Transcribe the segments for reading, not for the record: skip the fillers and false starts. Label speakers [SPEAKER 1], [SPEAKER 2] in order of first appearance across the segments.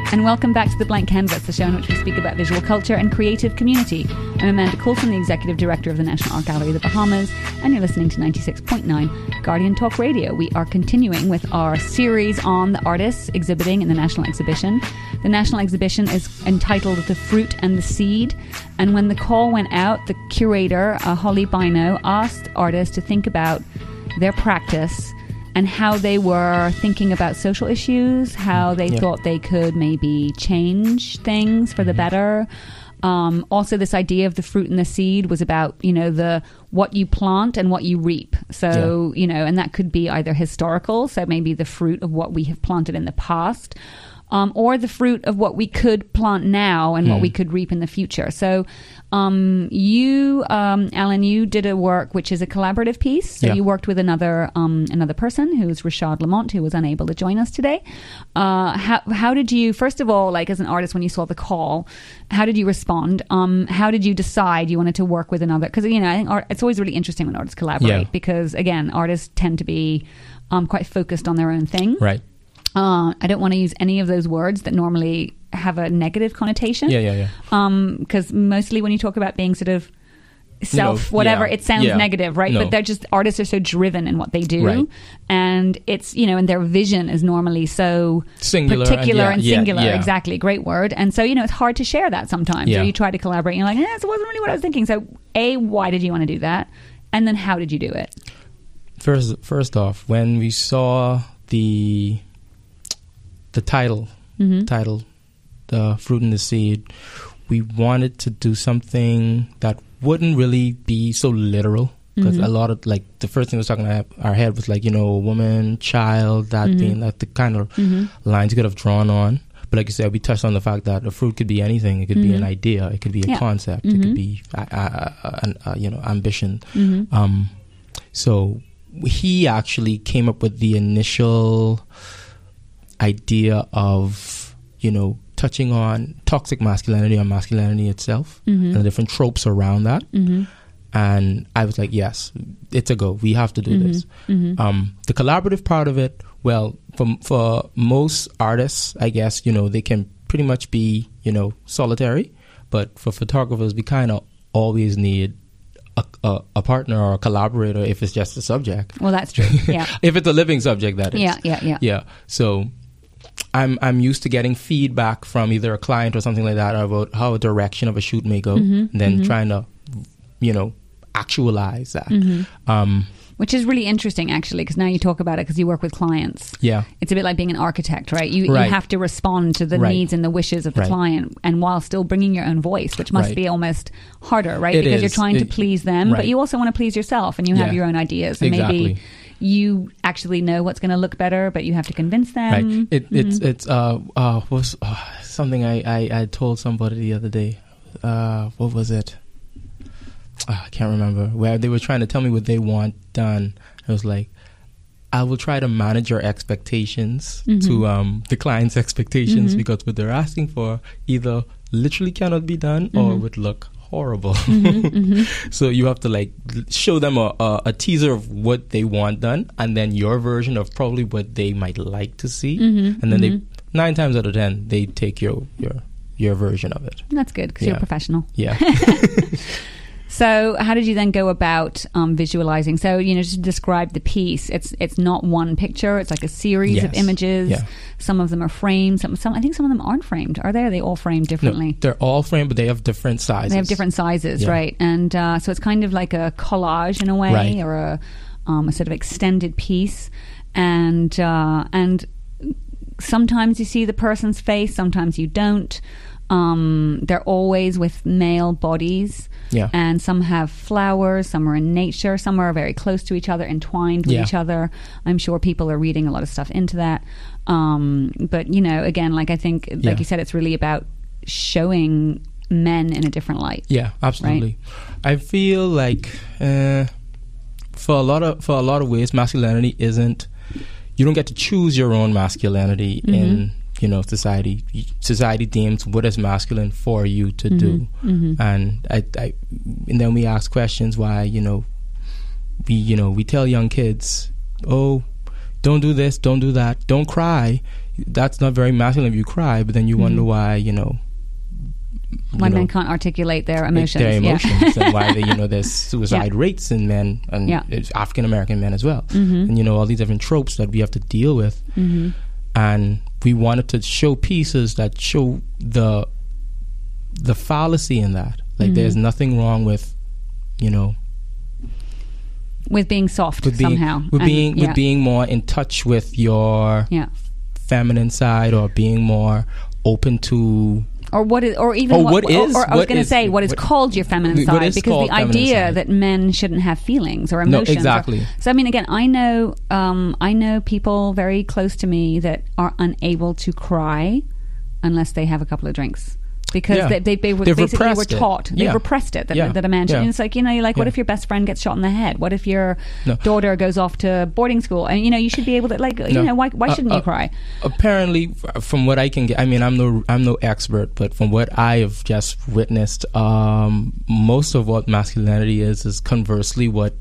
[SPEAKER 1] And welcome back to The Blank Canvas, the show in which we speak about visual culture and creative community. I'm Amanda Coulson, the Executive Director of the National Art Gallery of the Bahamas, and you're listening to 96.9 Guardian Talk Radio. We are continuing with our series on the artists exhibiting in the National Exhibition. The National Exhibition is entitled The Fruit and the Seed, and when the call went out, the curator, Holly Bino, asked artists to think about their practice and how they were thinking about social issues, how they thought they could maybe change things for the better. Also, this idea of the fruit and the seed was about, the what you plant and what you reap. So, and that could be either historical, so maybe the fruit of what we have planted in the past, or the fruit of what we could plant now and what we could reap in the future. So you, Alan, you did a work which is a collaborative piece. So you worked with another person who's Rashad Lamont, who was unable to join us today. How did you, first of all, like as an artist, when you saw the call, how did you respond? How did you decide you wanted to work with another? Because, I think it's always really interesting when artists collaborate because, again, artists tend to be quite focused on their own thing.
[SPEAKER 2] Right.
[SPEAKER 1] I don't want to use any of those words that normally have a negative connotation. Because mostly when you talk about being sort of self-whatever, it sounds negative, right? No. But they're just, artists are so driven in what they do. Right. And it's, and their vision is normally so
[SPEAKER 2] singular
[SPEAKER 1] particular and singular. Yeah. Exactly. Great word. And so, it's hard to share that sometimes. Or you try to collaborate and you're like, it wasn't really what I was thinking. So why did you want to do that? And then how did you do it?
[SPEAKER 2] First off, when we saw the title, The Fruit and the Seed, we wanted to do something that wouldn't really be so literal. Because a lot of, the first thing that was talking to our head was a woman, child, that being the kind of lines you could have drawn on. But like you said, we touched on the fact that a fruit could be anything. It could be an idea. It could be a concept. It could be, ambition. So he actually came up with the initial idea of, touching on toxic masculinity or masculinity itself and the different tropes around that. And I was like, yes, it's a go. We have to do this. The collaborative part of it, well, for most artists, I guess, they can pretty much be, solitary. But for photographers, we kind of always need a partner or a collaborator if it's just a subject.
[SPEAKER 1] Well, that's true. Yeah.
[SPEAKER 2] If it's a living subject, that is. Yeah. So I'm used to getting feedback from either a client or something like that about how a direction of a shoot may go, and then trying to, actualize that.
[SPEAKER 1] Which is really interesting, actually, because now you talk about it because you work with clients.
[SPEAKER 2] Yeah.
[SPEAKER 1] It's a bit like being an architect, right? You have to respond to the needs and the wishes of the client, and while still bringing your own voice, which must be almost harder, right? Because you're trying to please them, but you also want to please yourself, and you have your own ideas. And maybe you actually know what's going to look better, but you have to convince them.
[SPEAKER 2] Right. It's something I told somebody the other day. What was it? I can't remember. Where they were trying to tell me what they want done. I was like, I will try to manage your expectations to the client's expectations because what they're asking for either literally cannot be done or would look horrible. So you have to show them a teaser of what they want done, and then your version of probably what they might like to see, and then they 9 times out of 10 they take your version of it.
[SPEAKER 1] That's good because you're a professional.
[SPEAKER 2] Yeah.
[SPEAKER 1] So how did you then go about visualizing? So, just to describe the piece, it's not one picture. It's like a series of images. Yeah. Some of them are framed. Some I think some of them aren't framed. Are they? Are they all framed differently?
[SPEAKER 2] No, they're all framed, but they have different sizes.
[SPEAKER 1] They have different sizes, right? And so it's kind of like a collage in a way, or a sort of extended piece. And sometimes you see the person's face, sometimes you don't. They're always with male bodies, and some have flowers, some are in nature, some are very close to each other, entwined with each other. I'm sure people are reading a lot of stuff into that. But again, I think, like you said, it's really about showing men in a different light. Yeah,
[SPEAKER 2] absolutely. Right? I feel like for a lot of ways, masculinity isn't. You don't get to choose your own masculinity in society deems what is masculine for you to do, and and then we ask questions why we tell young kids, don't do this, don't do that, don't cry. That's not very masculine if you cry, but then you wonder why,
[SPEAKER 1] why men can't articulate their emotions.
[SPEAKER 2] And why there's suicide rates in men and African American men as well. And all these different tropes that we have to deal with. And we wanted to show pieces that show the fallacy in that. Like there's nothing wrong with
[SPEAKER 1] with being soft somehow.
[SPEAKER 2] With being more in touch with your feminine side, or being more open to
[SPEAKER 1] what is called your feminine side, because the idea that men shouldn't have feelings or emotions.
[SPEAKER 2] No, exactly.
[SPEAKER 1] So I mean, again, I know people very close to me that are unable to cry unless they have a couple of drinks. Because they were taught. They've repressed it. That a man should. And it's like, what if your best friend gets shot in the head? What if your daughter goes off to boarding school? And, you should be able to, why shouldn't you cry?
[SPEAKER 2] Apparently, from what I can get, I mean, I'm no expert, but from what I have just witnessed, most of what masculinity is conversely what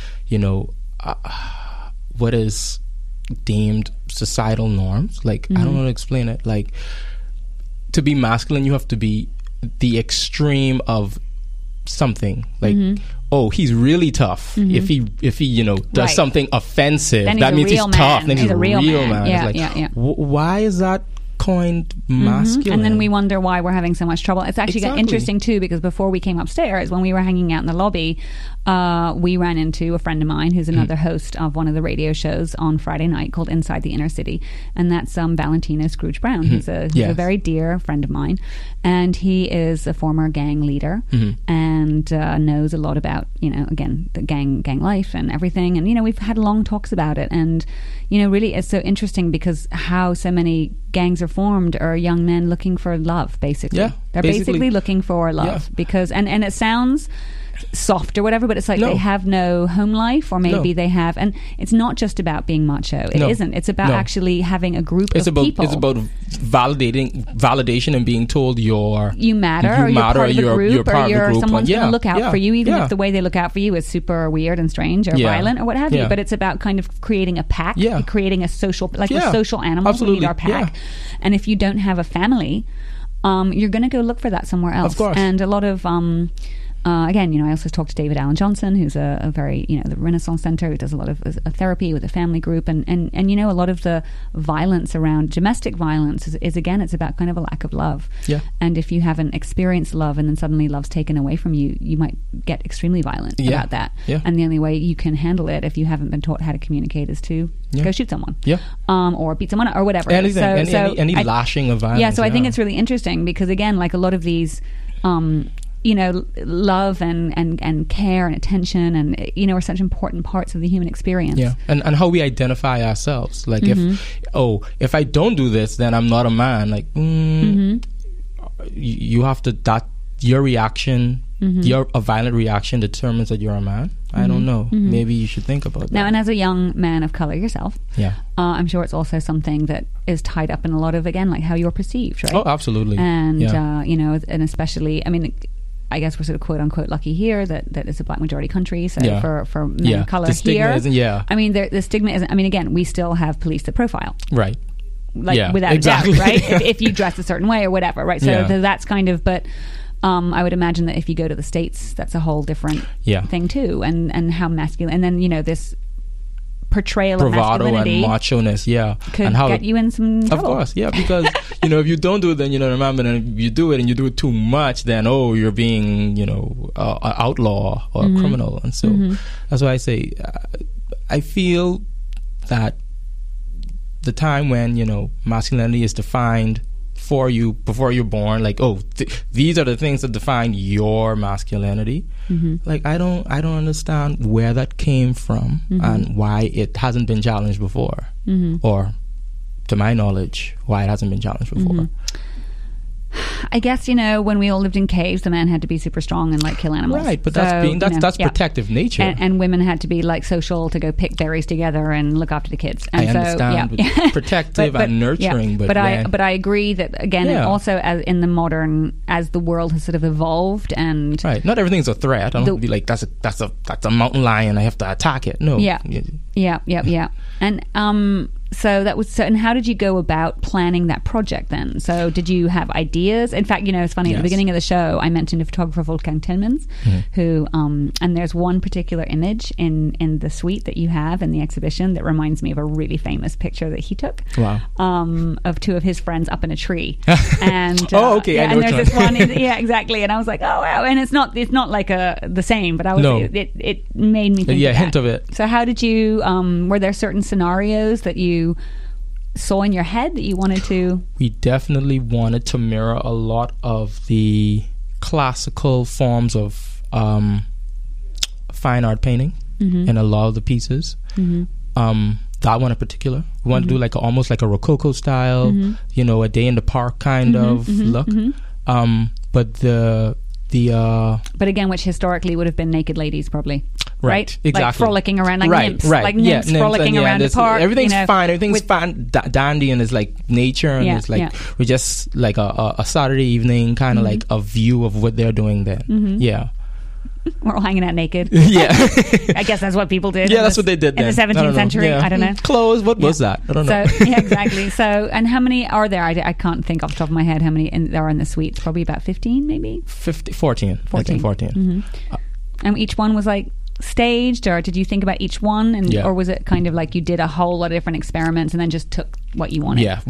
[SPEAKER 2] is deemed societal norms. Like, I don't know how to explain it. Like, to be masculine, you have to be the extreme of something. Like, he's really tough. If he does something offensive, that means he's tough. Then he's a real man.
[SPEAKER 1] Yeah,
[SPEAKER 2] why is that coined masculine?
[SPEAKER 1] And then we wonder why we're having so much trouble. It's actually interesting too, because before we came upstairs, when we were hanging out in the lobby, we ran into a friend of mine who's another host of one of the radio shows on Friday night called Inside the Inner City, and that's Valentino Scrooge Brown. He's a very dear friend of mine, and he is a former gang leader and knows a lot about again the gang life and everything, and we've had long talks about it, and really it's so interesting because how so many gangs are formed are young men looking for love, basically. They're basically looking for love because and it sounds soft or whatever, but it's like they have no home life, or maybe they have, and it's not just about being macho. It isn't. It's about actually having a group of people. It's about
[SPEAKER 2] validation and being told you matter,
[SPEAKER 1] or you're part of the group, or someone's going to look out for you, even if the way they look out for you is super weird and strange or violent or what have you. But it's about kind of creating a pack, creating a social, we're social animals.
[SPEAKER 2] Absolutely.
[SPEAKER 1] We need our pack, and if you don't have a family, you're going to go look for that somewhere else.
[SPEAKER 2] Of course.
[SPEAKER 1] And a lot of again, I also talked to David Allen Johnson, who's a very, the Renaissance Center, who does a lot of therapy with a family group. And a lot of the violence around domestic violence is again, it's about kind of a lack of love.
[SPEAKER 2] Yeah.
[SPEAKER 1] And if you haven't experienced love and then suddenly love's taken away from you, you might get extremely violent about that. Yeah. And the only way you can handle it if you haven't been taught how to communicate is to go shoot someone. Yeah. Or beat someone or whatever.
[SPEAKER 2] Anything. Any lashing of violence.
[SPEAKER 1] Yeah, so I think it's really interesting because, again, like a lot of these... love and care and attention and are such important parts of the human experience.
[SPEAKER 2] Yeah, and how we identify ourselves. Like if I don't do this, then I'm not a man. Like you have to your reaction, a violent reaction determines that you're a man. I don't know. Maybe you should think about that.
[SPEAKER 1] Now, and as a young man of color yourself, I'm sure it's also something that is tied up in a lot of, again, like how you're perceived, right?
[SPEAKER 2] Oh, absolutely.
[SPEAKER 1] And and especially, I mean, I guess we're sort of quote unquote lucky here that it's a black majority country. So for men of color here, I mean, the stigma isn't. I mean, again, we still have police that profile,
[SPEAKER 2] right?
[SPEAKER 1] Like without a doubt, right? if you dress a certain way or whatever, right? So that's kind of, but. I would imagine that if you go to the States, that's a whole different thing too, and how masculine, and then this portrayal
[SPEAKER 2] bravado
[SPEAKER 1] of masculinity
[SPEAKER 2] and macho-ness,
[SPEAKER 1] could
[SPEAKER 2] and how
[SPEAKER 1] get you in some trouble.
[SPEAKER 2] Of course, because if you don't do it, then remember, and if you do it and you do it too much, then you're being an outlaw or a criminal, and so that's why I say I feel that the time when masculinity is defined for you before you're born, like these are the things that define your masculinity. Like I don't understand where that came from and why it hasn't been challenged before, or to my knowledge why it hasn't been challenged before.
[SPEAKER 1] I guess, when we all lived in caves, the men had to be super strong and like kill animals.
[SPEAKER 2] Right, but that's protective nature.
[SPEAKER 1] And women had to be like social to go pick berries together and look after the kids. And
[SPEAKER 2] I understand, protective and nurturing.
[SPEAKER 1] But I agree that again, also in the modern, as the world has sort of evolved and
[SPEAKER 2] right, not everything's a threat. I don't be like that's a mountain lion. I have to attack it. No.
[SPEAKER 1] Yeah. And so that was and how did you go about planning that project then? So did you have ideas? In fact, it's funny, at the beginning of the show I mentioned a photographer, Wolfgang Tillmans, who and there's one particular image in the suite that you have in the exhibition that reminds me of a really famous picture that he took.
[SPEAKER 2] Wow.
[SPEAKER 1] Of two of his friends up in a tree. And
[SPEAKER 2] okay, I know.
[SPEAKER 1] And there's this one exactly, and I was like, oh wow, and it's not like the same, but I was it made me think of
[SPEAKER 2] hint of it.
[SPEAKER 1] So how did you were there certain scenarios that you saw in your head that you wanted to?
[SPEAKER 2] We definitely wanted to mirror a lot of the classical forms of fine art painting in a lot of the pieces. That one in particular, we wanted to do almost like a Rococo style, a day in the park kind of look. But
[SPEAKER 1] again, which historically would have been naked ladies, probably. Right,
[SPEAKER 2] exactly.
[SPEAKER 1] Like frolicking around like nymphs.
[SPEAKER 2] Right.
[SPEAKER 1] Like nymphs frolicking around the park.
[SPEAKER 2] Everything's fine. Everything's fine, dandy, and it's like nature, and it's like we're just like a Saturday evening kind of like a view of what they're doing then. Yeah.
[SPEAKER 1] We're all hanging out naked.
[SPEAKER 2] Yeah.
[SPEAKER 1] I guess that's what people did.
[SPEAKER 2] Yeah, that's what they did then.
[SPEAKER 1] In the 17th century.
[SPEAKER 2] Yeah.
[SPEAKER 1] I don't know.
[SPEAKER 2] Clothes, what was that? I don't know.
[SPEAKER 1] So, yeah, exactly. So, and how many are there? I can't think off the top of my head how many there are in the suite. Probably about 15, maybe?
[SPEAKER 2] 14. I think 14.
[SPEAKER 1] And each one was like staged, or did you think about each one, or was it kind of like you did a whole lot of different experiments and then just took what you wanted?
[SPEAKER 2] Yeah,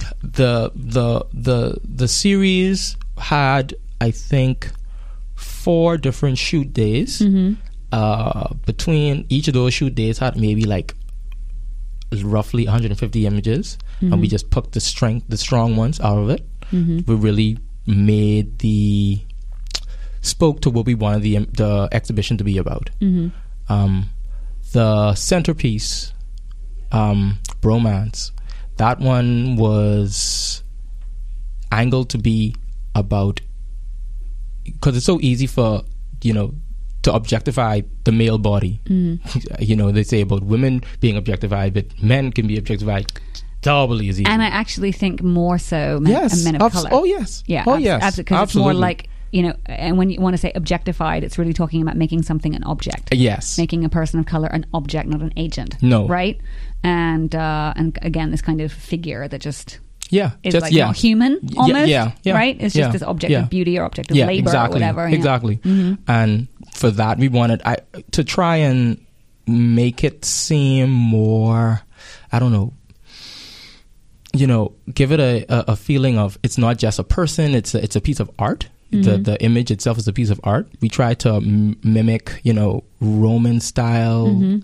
[SPEAKER 2] the series had, I think, 4 different shoot days. Between each of those shoot days had maybe like roughly 150 images, and we just picked the strong ones out of it. We really spoke to what we wanted the exhibition to be about. The centerpiece, Bromance, that one was angled to be about, because it's so easy for to objectify the male body. They say about women being objectified, but men can be objectified doubly as easy.
[SPEAKER 1] And I actually think more so men of color.
[SPEAKER 2] Oh yes,
[SPEAKER 1] yeah,
[SPEAKER 2] oh yes,
[SPEAKER 1] absolutely, because it's more like and when you want to say objectified, it's really talking about making something an object.
[SPEAKER 2] Yes,
[SPEAKER 1] making a person of color an object, not an agent.
[SPEAKER 2] No,
[SPEAKER 1] right? And again, this kind of figure that just.
[SPEAKER 2] Yeah,
[SPEAKER 1] is just, like not human almost.
[SPEAKER 2] Yeah,
[SPEAKER 1] right. It's just this object of beauty or object of labor or whatever.
[SPEAKER 2] Exactly. And for that, we wanted to try and make it seem more, I don't know, give it a feeling of it's not just a person. It's a piece of art. The image itself is a piece of art. We try to mimic, Roman style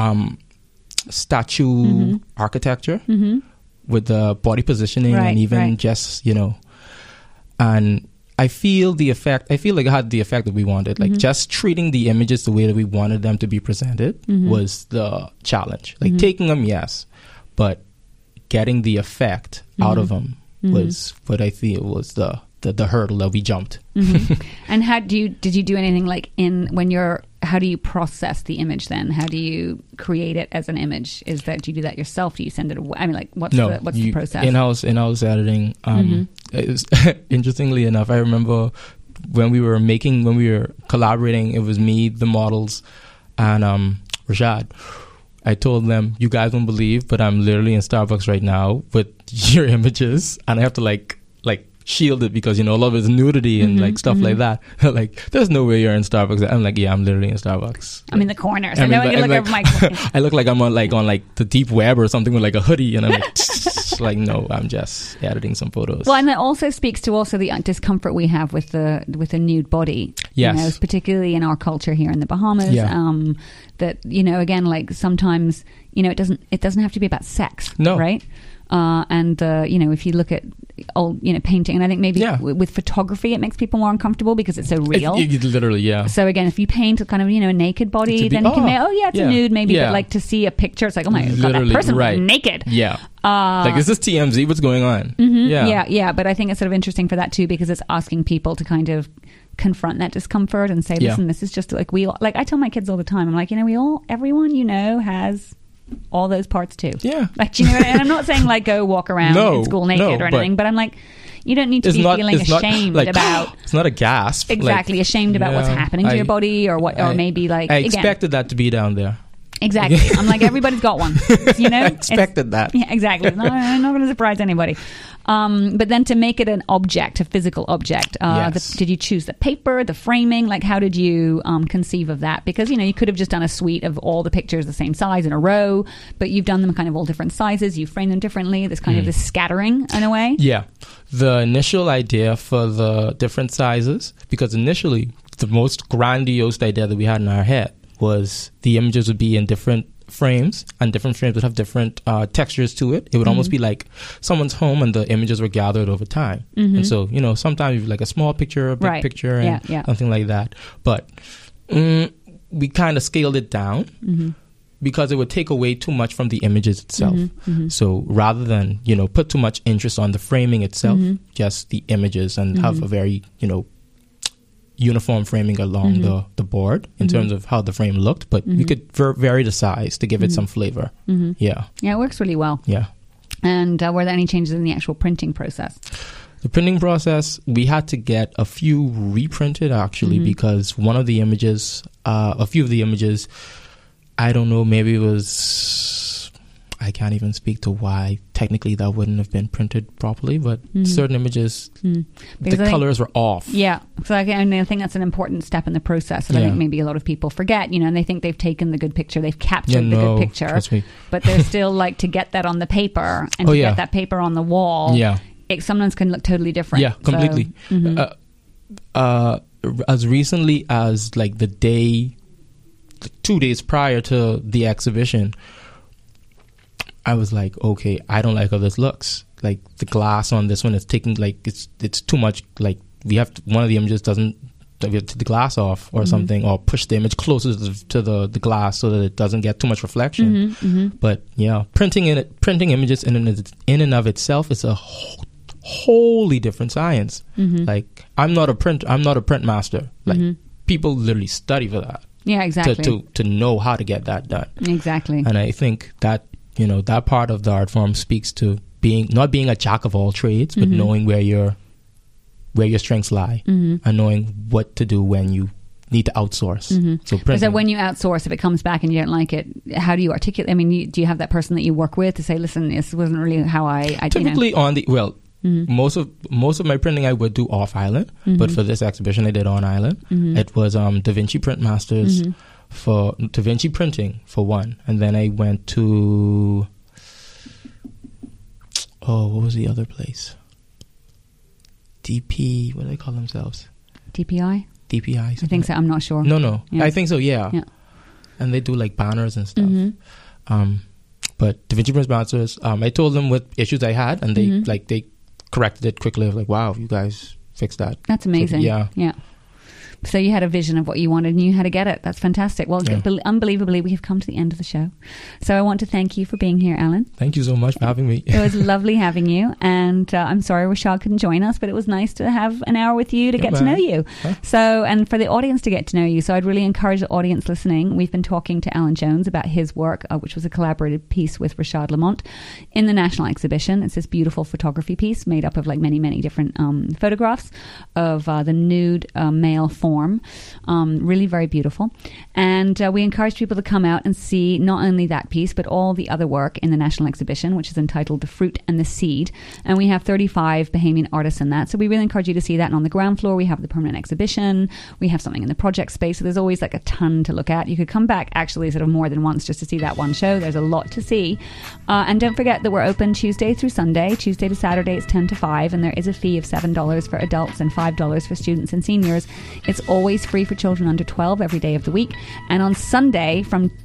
[SPEAKER 2] statue architecture. With the body positioning and even just, and I feel like it had the effect that we wanted. Like just treating the images the way that we wanted them to be presented was the challenge. Like taking them, yes, but getting the effect out of them was what I feel was the hurdle that we jumped.
[SPEAKER 1] And did you do anything like how do you process the image then? How do you create it as an image? Do you do that yourself? Do you send it away? I mean, like what's the process? In-house editing. It was, interestingly enough, I remember when we were collaborating, it was me, the models, and Rashad. I told them, you guys won't believe, but I'm literally in Starbucks right now with your images, and I have to like shielded because a lot of it's nudity and like stuff like that. Like, there's no way you're in Starbucks. I'm like, yeah, I'm literally in Starbucks. I'm in the corner. So I know when you look over my corner.
[SPEAKER 2] I look like I'm on the deep web or something with like a hoodie, and I'm like, like, no, I'm just editing some photos.
[SPEAKER 1] Well, and that also speaks to the discomfort we have with the nude body.
[SPEAKER 2] Yes,
[SPEAKER 1] particularly in our culture here in the Bahamas.
[SPEAKER 2] Yeah.
[SPEAKER 1] That again, like sometimes it doesn't have to be about sex.
[SPEAKER 2] No,
[SPEAKER 1] right. And if you look at old, painting. And I think maybe
[SPEAKER 2] Yeah.
[SPEAKER 1] with photography, it makes people more uncomfortable because it's so real.
[SPEAKER 2] Literally, yeah.
[SPEAKER 1] So again, if you paint a kind of, a naked body,
[SPEAKER 2] To be-
[SPEAKER 1] then you can
[SPEAKER 2] oh,
[SPEAKER 1] make, it's
[SPEAKER 2] yeah.
[SPEAKER 1] a nude maybe,
[SPEAKER 2] Yeah.
[SPEAKER 1] but like to see a picture, it's like, oh my God, that
[SPEAKER 2] Literally,
[SPEAKER 1] person
[SPEAKER 2] right.
[SPEAKER 1] was naked.
[SPEAKER 2] Yeah. Like, is this TMZ? What's going on?
[SPEAKER 1] Yeah. But I think it's sort of interesting for that too, because it's asking people to kind of confront that discomfort and say, listen, this is just like I tell my kids all the time, I'm like, everyone has all those parts too.
[SPEAKER 2] Yeah.
[SPEAKER 1] Like, and I'm not saying like go walk around in school naked or anything, but I'm like, you don't need to be feeling ashamed about.
[SPEAKER 2] It's not a gasp.
[SPEAKER 1] Exactly, ashamed about what's happening to your body or what, or maybe like.
[SPEAKER 2] I expected that to be down there.
[SPEAKER 1] Exactly. I'm like, everybody's got one.
[SPEAKER 2] I expected that.
[SPEAKER 1] Yeah, exactly. No, I'm not going to surprise anybody. But then to make it an object, a physical object,
[SPEAKER 2] Yes.
[SPEAKER 1] did you choose the paper, the framing? Like, how did you conceive of that? Because, you could have just done a suite of all the pictures the same size in a row, but you've done them kind of all different sizes. You frame them differently. There's kind of this scattering in a way.
[SPEAKER 2] Yeah. The initial idea for the different sizes, because initially the most grandiose idea that we had in our head was the images would be in different frames, and different frames would have different textures to it. It would almost be like someone's home and the images were gathered over time. And so, sometimes you have like a small picture, a big picture, and something like that. But we kind of scaled it down because it would take away too much from the images itself. So rather than, put too much interest on the framing itself, just the images, and have a very, uniform framing along the board in terms of how the frame looked, but we could vary the size to give it some flavor. Yeah, it
[SPEAKER 1] works really well.
[SPEAKER 2] Yeah.
[SPEAKER 1] And were there any changes in the actual printing process?
[SPEAKER 2] The printing process, we had to get a few reprinted actually, because one of the images, a few of the images, I don't know, maybe it was, I can't even speak to why technically that wouldn't have been printed properly, but certain images, the colors were off.
[SPEAKER 1] Yeah. So I think that's an important step in the process that I think maybe a lot of people forget, and they think they've taken the good picture, they've captured the good picture,
[SPEAKER 2] trust me.
[SPEAKER 1] But they're still like to get that on the paper and to get that paper on the wall.
[SPEAKER 2] Yeah.
[SPEAKER 1] It sometimes can look totally different.
[SPEAKER 2] Yeah, completely. As recently as like the 2 days prior to the exhibition, I was like, okay, I don't like how this looks. Like the glass on this one is taking it's too much. Like one of the images doesn't, we have to take the glass off or something, or push the image closer to the glass so that it doesn't get too much reflection. But yeah, printing images in and of itself is a wholly different science. Like I'm not a print master. Like people literally study for that.
[SPEAKER 1] Yeah, exactly.
[SPEAKER 2] To know how to get that done.
[SPEAKER 1] Exactly.
[SPEAKER 2] And I think that, that part of the art form speaks to not being a jack of all trades, but knowing where your strengths lie, and knowing what to do when you need to outsource. So
[SPEAKER 1] when you outsource, if it comes back and you don't like it, how do you articulate? I mean, do you have that person that you work with to say, listen, this wasn't really how I
[SPEAKER 2] typically most of my printing I would do off island, but for this exhibition I did on island. It was Da Vinci Print Masters for Da Vinci Printing for one, and then I went to what was the other place? DP, what do they call themselves?
[SPEAKER 1] DPI?
[SPEAKER 2] DPI.
[SPEAKER 1] I think so. I'm not sure.
[SPEAKER 2] No.
[SPEAKER 1] Yeah.
[SPEAKER 2] I think so. Yeah. And they do like banners and stuff. But Da Vinci Print Masters, I told them what issues I had, and they corrected it quickly. I was like, wow, you guys fixed that.
[SPEAKER 1] That's amazing.
[SPEAKER 2] Yeah.
[SPEAKER 1] So you had a vision of what you wanted and you knew how to get it. That's fantastic. Well, unbelievably, we have come to the end of the show. So I want to thank you for being here, Alan.
[SPEAKER 2] Thank you so much for having me.
[SPEAKER 1] It was lovely having you. And I'm sorry Rashad couldn't join us, but it was nice to have an hour with you to get to know you.
[SPEAKER 2] Huh?
[SPEAKER 1] So, and for the audience to get to know you. So I'd really encourage the audience listening. We've been talking to Alan Jones about his work, which was a collaborative piece with Rashad Lamont in the National Exhibition. It's this beautiful photography piece made up of like many, many different photographs of the nude male form. Really very beautiful. And we encourage people to come out and see not only that piece, but all the other work in the National Exhibition, which is entitled The Fruit and the Seed. And we have 35 Bahamian artists in that. So we really encourage you to see that. And on the ground floor, we have the permanent exhibition. We have something in the project space. So there's always like a ton to look at. You could come back actually sort of more than once just to see that one show. There's a lot to see. And don't forget that we're open Tuesday through Sunday. Tuesday to Saturday, it's 10 to 5. And there is a fee of $7 for adults and $5 for students and seniors. It's always free for children under 12 every day of the week. And on Sunday from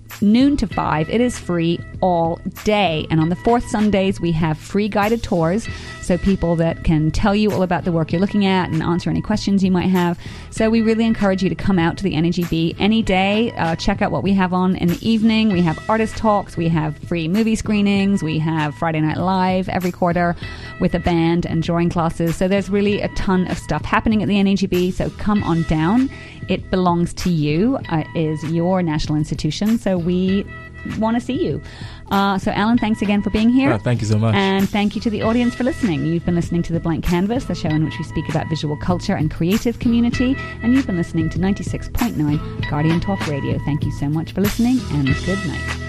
[SPEAKER 1] noon to 5. It is free all day. And on the fourth Sundays, we have free guided tours. So people that can tell you all about the work you're looking at and answer any questions you might have. So we really encourage you to come out to the NAGB any day. Check out what we have on in the evening. We have artist talks. We have free movie screenings. We have Friday Night Live every quarter with a band and drawing classes. So there's really a ton of stuff happening at the NAGB. So come on down. It belongs to you. It is your national institution. So we want to see you. So Alan, thanks again for being here.
[SPEAKER 2] Thank you so much.
[SPEAKER 1] And thank you to the audience for listening. You've been listening to The Blank Canvas, the show in which we speak about visual culture and creative community. And you've been listening to 96.9 Guardian Talk Radio. Thank you so much for listening, and good night.